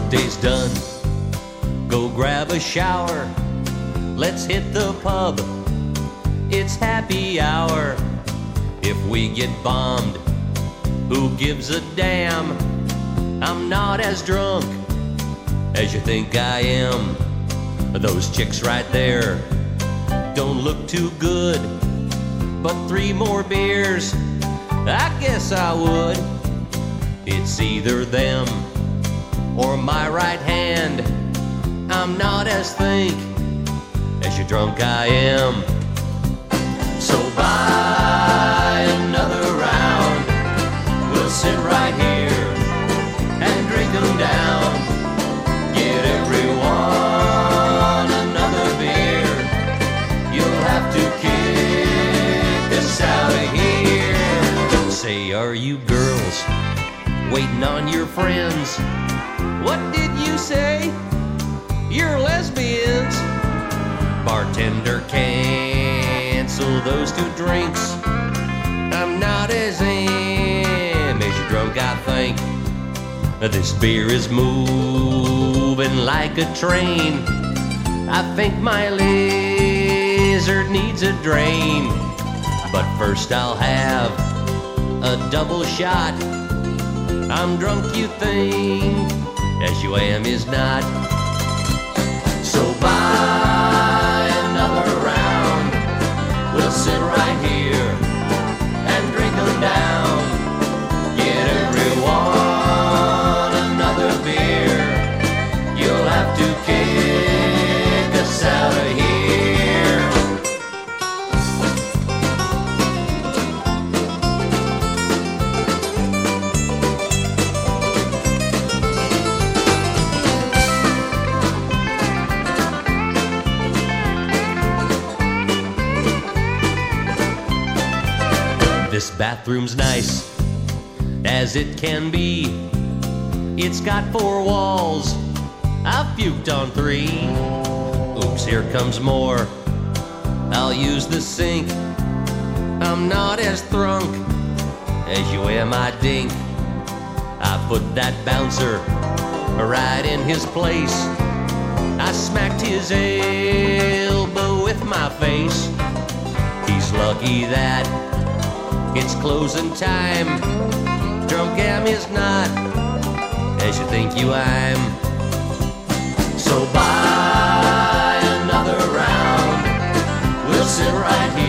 Workday's done, go grab a shower. Let's hit the pub, it's happy hour. If we get bombed, who gives a damn? I'm not as drunk as you think I am. Those chicks right there don't look too good, but 3 more beers, I guess I would. It's either them or my right hand. I'm not as think as you drunk I am. So buy another round, we'll sit right here and drink them down. Get everyone another beer, you'll have to kick us out of here. Say, are you girls waiting on your friends? What did you say? You're lesbians. Bartender, cancel those 2 drinks. I'm not as am as you drunk, I think. This beer is moving like a train. I think my lizard needs a drain. But first I'll have a double shot. I'm drunk, you think, as you am is not. So buy another round, we'll sit right here and drink them down. Get everyone another beer, you'll have to kick us out of here. This bathroom's nice as it can be. It's got 4 walls, I've puked on 3. Oops, here comes more, I'll use the sink. I'm not as thrunk as you am, I dink. I put that bouncer right in his place. I smacked his elbow with my face. He's lucky that it's closing time. Drunk am is not as you think you I'm. So buy another round, we'll sit right here